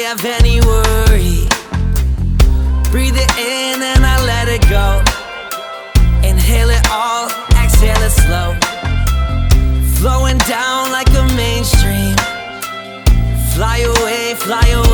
have any worry. Breathe it in and I let it go. Inhale it all, exhale it slow. Flowing down like a mainstream. Fly away,